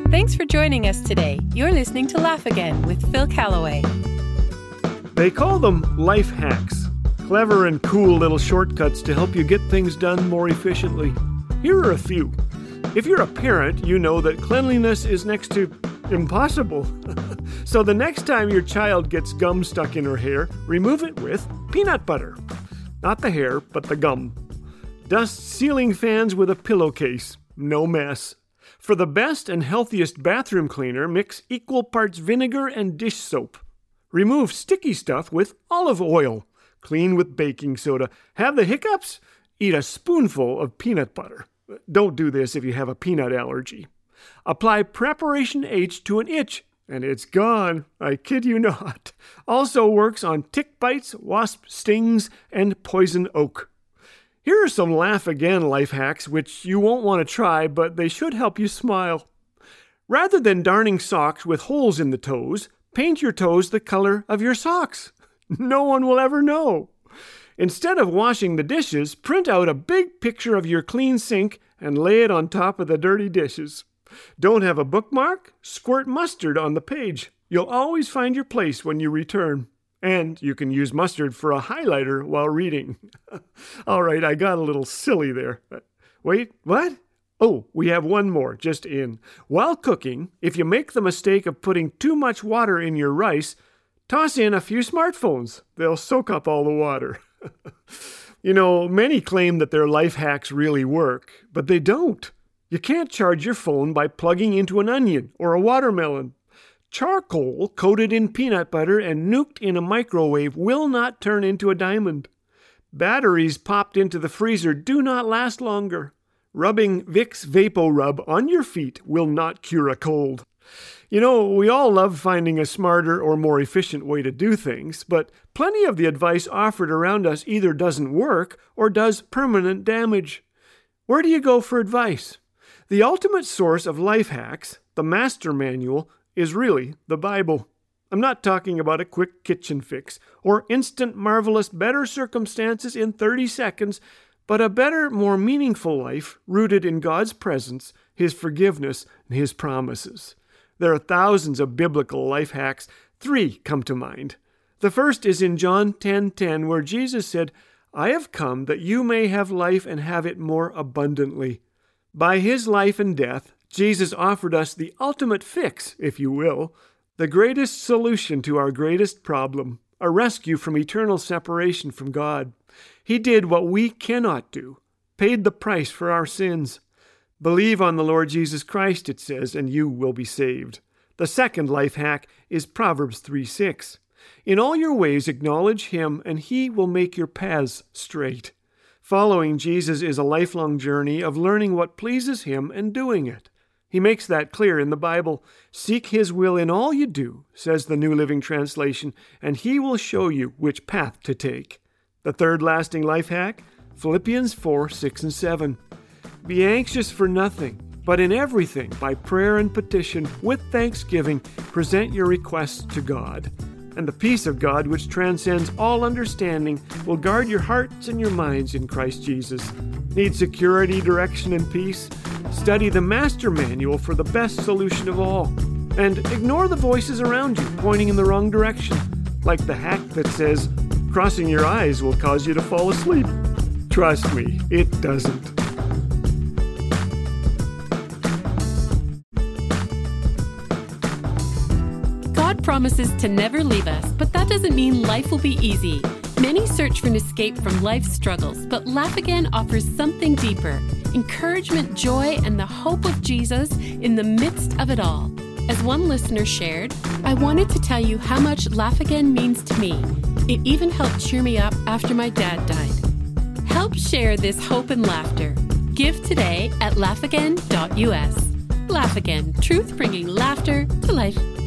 Thanks for joining us today. You're listening to Laugh Again with Phil Callaway. They call them life hacks. Clever and cool little shortcuts to help you get things done more efficiently. Here are a few. If you're a parent, you know that cleanliness is next to impossible. So the next time your child gets gum stuck in her hair, remove it with peanut butter. Not the hair, but the gum. Dust ceiling fans with a pillowcase. No mess. For the best and healthiest bathroom cleaner, mix equal parts vinegar and dish soap. Remove sticky stuff with olive oil. Clean with baking soda. Have the hiccups? Eat a spoonful of peanut butter. Don't do this if you have a peanut allergy. Apply Preparation H to an itch, and it's gone. I kid you not. Also works on tick bites, wasp stings, and poison oak. Here are some Laugh Again life hacks which you won't want to try, but they should help you smile. Rather than darning socks with holes in the toes, paint your toes the color of your socks. No one will ever know. Instead of washing the dishes, print out a big picture of your clean sink and lay it on top of the dirty dishes. Don't have a bookmark? Squirt mustard on the page. You'll always find your place when you return. And you can use mustard for a highlighter while reading. All right, I got a little silly there. Wait, what? Oh, we have one more just in. While cooking, if you make the mistake of putting too much water in your rice, toss in a few smartphones. They'll soak up all the water. You know, many claim that their life hacks really work, but they don't. You can't charge your phone by plugging into an onion or a watermelon. Charcoal coated in peanut butter and nuked in a microwave will not turn into a diamond. Batteries popped into the freezer do not last longer. Rubbing Vicks VapoRub on your feet will not cure a cold. You know, we all love finding a smarter or more efficient way to do things, but plenty of the advice offered around us either doesn't work or does permanent damage. Where do you go for advice? The ultimate source of life hacks, the master manual, is really the Bible. I'm not talking about a quick kitchen fix or instant marvelous better circumstances in 30 seconds, but a better, more meaningful life rooted in God's presence, His forgiveness, and His promises. There are thousands of biblical life hacks. 3 come to mind. The first is in John 10:10, where Jesus said, "I have come that you may have life and have it more abundantly." By His life and death, Jesus offered us the ultimate fix, if you will, the greatest solution to our greatest problem, a rescue from eternal separation from God. He did what we cannot do, paid the price for our sins. Believe on the Lord Jesus Christ, it says, and you will be saved. The second life hack is Proverbs 3:6. In all your ways acknowledge Him, and He will make your paths straight. Following Jesus is a lifelong journey of learning what pleases Him and doing it. He makes that clear in the Bible. Seek His will in all you do, says the New Living Translation, and He will show you which path to take. The third lasting life hack, Philippians 4:6 and 7. Be anxious for nothing, but in everything, by prayer and petition, with thanksgiving, present your requests to God. And the peace of God, which transcends all understanding, will guard your hearts and your minds in Christ Jesus. Need security, direction, and peace? Study the Master Manual for the best solution of all. And ignore the voices around you pointing in the wrong direction, like the hack that says, crossing your eyes will cause you to fall asleep. Trust me, it doesn't. God promises to never leave us, but that doesn't mean life will be easy. Many search for an escape from life's struggles, but Laugh Again offers something deeper: encouragement, joy, and the hope of Jesus in the midst of it all. As one listener shared, "I wanted to tell you how much Laugh Again means to me. It even helped cheer me up after my dad died." Help share this hope and laughter. Give today at laughagain.us. Laugh Again, truth bringing laughter to life.